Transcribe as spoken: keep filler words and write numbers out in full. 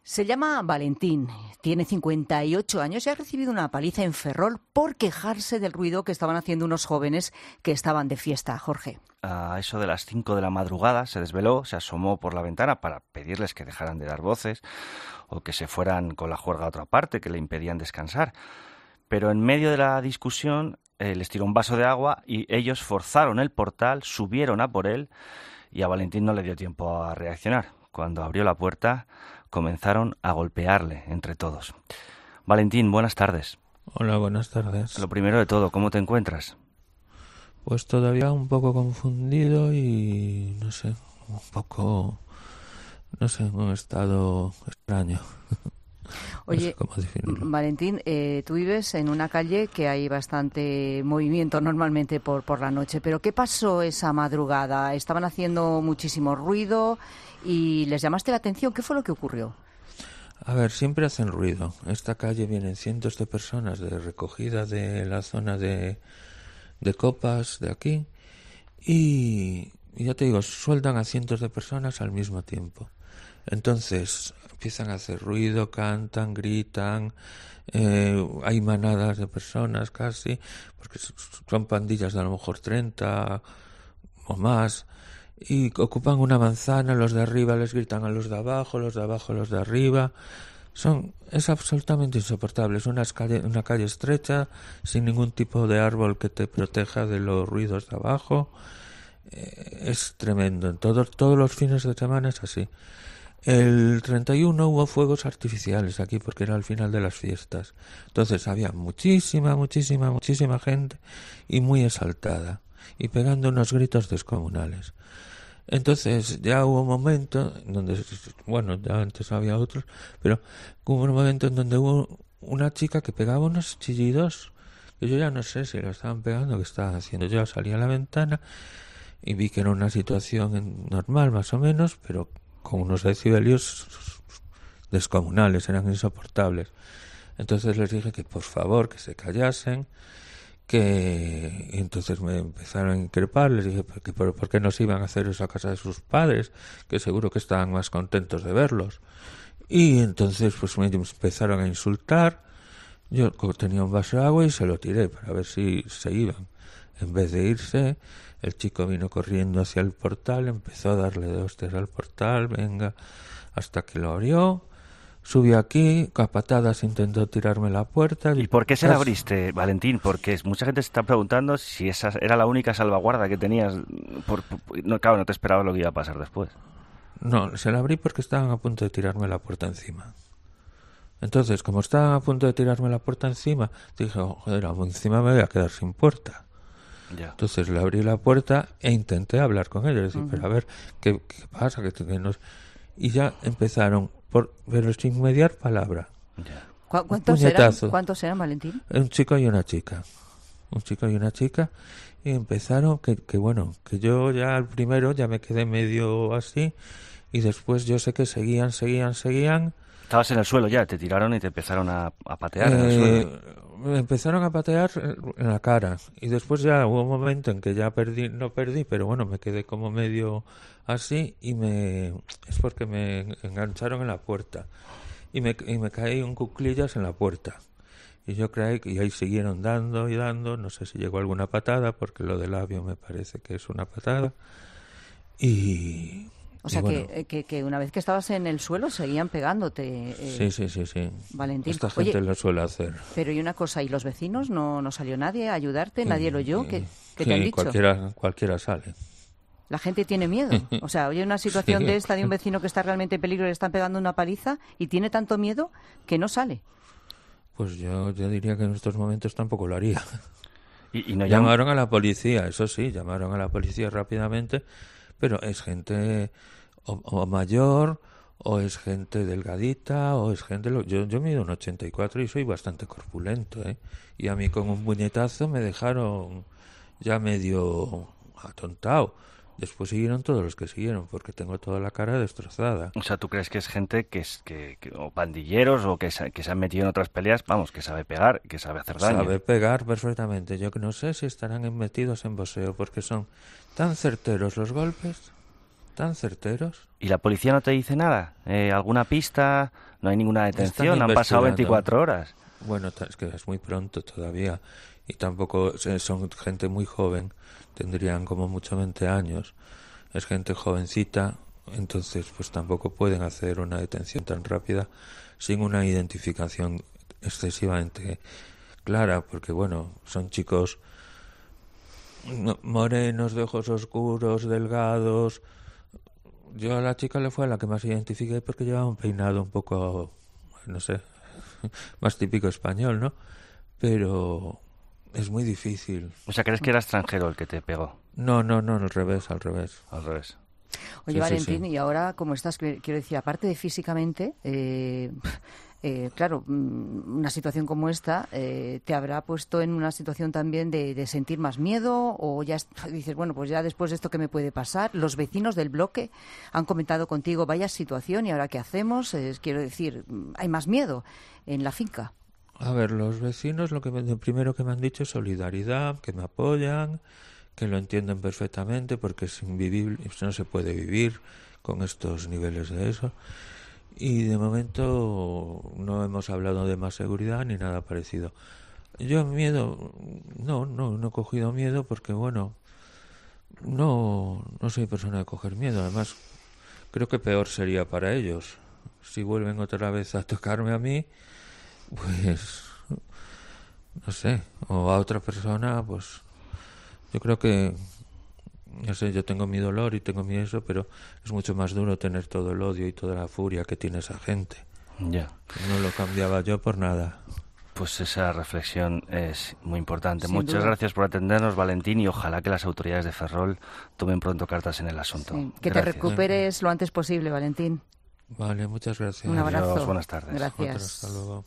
Se llama Valentín, tiene cincuenta y ocho años y ha recibido una paliza en Ferrol por quejarse del ruido que estaban haciendo unos jóvenes que estaban de fiesta. Jorge. A eso de las cinco de la madrugada se desveló, se asomó por la ventana para pedirles que dejaran de dar voces o que se fueran con la juerga a otra parte, que le impedían descansar. Pero en medio de la discusión eh, les tiró un vaso de agua y ellos forzaron el portal, subieron a por él y a Valentín no le dio tiempo a reaccionar. Cuando abrió la puerta, comenzaron a golpearle entre todos. Valentín, buenas tardes. Hola, buenas tardes. Lo primero de todo, ¿cómo te encuentras? Pues todavía un poco confundido y, no sé, un poco, no sé, en un estado extraño. Oye, no sé Valentín, eh, tú vives en una calle que hay bastante movimiento normalmente por, por la noche, pero ¿qué pasó esa madrugada? Estaban haciendo muchísimo ruido y les llamaste la atención. ¿Qué fue lo que ocurrió? A ver, siempre hacen ruido. Esta calle vienen cientos de personas de recogida de la zona de, de copas de aquí y, y ya te digo, sueltan a cientos de personas al mismo tiempo. Entonces empiezan a hacer ruido, cantan, gritan, eh, hay manadas de personas casi, porque son pandillas de a lo mejor treinta o más, y ocupan una manzana, los de arriba les gritan a los de abajo, los de abajo a los de arriba. Son, es absolutamente insoportable, es una calle, una calle estrecha, sin ningún tipo de árbol que te proteja de los ruidos de abajo. Eh, es tremendo, en todos, todos los fines de semana es así. El treinta y uno hubo fuegos artificiales aquí porque era el final de las fiestas. Entonces había muchísima, muchísima, muchísima gente y muy exaltada y pegando unos gritos descomunales. Entonces ya hubo un momento donde, bueno, ya antes había otros, pero hubo un momento en donde hubo una chica que pegaba unos chillidos que yo ya no sé si lo estaban pegando o qué estaban haciendo. Yo salí a la ventana y vi que era una situación normal más o menos, pero con unos decibelios descomunales, eran insoportables. Entonces les dije que por favor que se callasen, que y entonces me empezaron a increpar, les dije que por, por qué no se iban a hacer eso a casa de sus padres, que seguro que estaban más contentos de verlos. Y entonces pues me empezaron a insultar. Yo tenía un vaso de agua y se lo tiré para ver si se iban. En vez de irse, el chico vino corriendo hacia el portal, empezó a darle de hostias al portal, venga, hasta que lo abrió, subió aquí, a patadas intentó tirarme la puerta. ¿Y por qué se la abriste, Valentín? Porque mucha gente se está preguntando si esa era la única salvaguarda que tenías. Por, por, no, claro, no te esperabas lo que iba a pasar después. No, se la abrí porque estaban a punto de tirarme la puerta encima. Entonces, como estaban a punto de tirarme la puerta encima, dije, oh, joder, encima me voy a quedar sin puerta. Ya. Entonces le abrí la puerta e intenté hablar con ellos, decir, uh-huh. pero a ver, ¿qué, qué pasa? Que, que nos... Y ya empezaron, por, pero sin mediar palabra. Ya. ¿Cu- ¿Cuántos, eran, ¿Cuántos eran, Valentín? Un chico y una chica. Un chico y una chica. Y empezaron, que, que bueno, que yo ya al primero ya me quedé medio así, y después yo sé que seguían, seguían, seguían. Estabas en el suelo ya, te tiraron y te empezaron a, a patear eh, en el suelo. Me empezaron a patear en la cara y después ya hubo un momento en que ya perdí, no perdí, pero bueno, me quedé como medio así y me es porque me engancharon en la puerta y me, y me caí en cuclillas en la puerta y yo creí que y ahí siguieron dando y dando, no sé si llegó alguna patada porque lo del labio me parece que es una patada y... O sea, bueno, que, que, que una vez que estabas en el suelo seguían pegándote. Eh, sí, sí, sí, sí. Valentín. Esta gente Oye, lo suele hacer. Pero y una cosa, ¿y los vecinos? ¿No, no salió nadie a ayudarte? Sí, ¿Nadie lo oyó? ¿Qué, qué sí, te han dicho? Cualquiera, cualquiera sale. La gente tiene miedo. O sea, oye una situación Sí. de esta de un vecino que está realmente en peligro y le están pegando una paliza y tiene tanto miedo que no sale. Pues yo, yo diría que en estos momentos tampoco lo haría. Y, y no llamaron a la policía, eso sí, llamaron a la policía rápidamente, pero es gente o, o mayor, o es gente delgadita, o es gente... Lo, yo, yo mido un ochenta y cuatro y soy bastante corpulento, ¿eh? Y a mí con un puñetazo me dejaron ya medio atontado. Después siguieron todos los que siguieron, porque tengo toda la cara destrozada. O sea, ¿tú crees que es gente que es que, que o pandilleros o que se, que se han metido en otras peleas? Vamos, que sabe pegar, que sabe hacer daño. Sabe pegar perfectamente. Yo que no sé si estarán metidos en boxeo, porque son tan certeros los golpes, tan certeros. ¿Y la policía no te dice nada? Eh, ¿Alguna pista? No hay ninguna detención, han pasado veinticuatro horas. Bueno, es que es muy pronto todavía y tampoco son gente muy joven, tendrían como mucho veinte años. Es gente jovencita, entonces pues tampoco pueden hacer una detención tan rápida sin una identificación excesivamente clara, porque bueno, son chicos morenos, de ojos oscuros, delgados. Yo a la chica le fue a la que más identifiqué porque llevaba un peinado un poco, no sé, más típico español, ¿no? Pero es muy difícil. O sea, ¿crees que era extranjero el que te pegó? No, no, no, al revés, al revés. Al revés. Oye, sí, Valentín, sí, sí. Y ahora, ¿cómo estás? Quiero decir, aparte de físicamente, eh, eh, claro, una situación como esta eh, te habrá puesto en una situación también de, de sentir más miedo, o ya dices, bueno, pues ya después de esto, ¿qué me puede pasar? Los vecinos del bloque han comentado contigo, vaya situación, ¿y ahora qué hacemos? Eh, quiero decir, ¿hay más miedo en la finca? A ver, los vecinos lo que me, lo primero que me han dicho es solidaridad, que me apoyan, que lo entienden perfectamente porque es invivible, no se puede vivir con estos niveles de eso. Y de momento no hemos hablado de más seguridad ni nada parecido. Yo miedo, no, no, no he cogido miedo porque, bueno, no, no soy persona de coger miedo. Además, creo que peor sería para ellos. Si vuelven otra vez a tocarme a mí, pues, no sé, o a otra persona, pues... Yo creo que, no sé, yo tengo mi dolor y tengo mi eso, pero es mucho más duro tener todo el odio y toda la furia que tiene esa gente. Ya. No lo cambiaba yo por nada. Pues esa reflexión es muy importante. Sin Muchas duda. gracias por atendernos, Valentín, y ojalá que las autoridades de Ferrol tomen pronto cartas en el asunto. Sí. Que Gracias. te recuperes lo antes posible, Valentín. Vale, muchas gracias. Un abrazo. Adiós, buenas tardes. Gracias. Otra, hasta luego.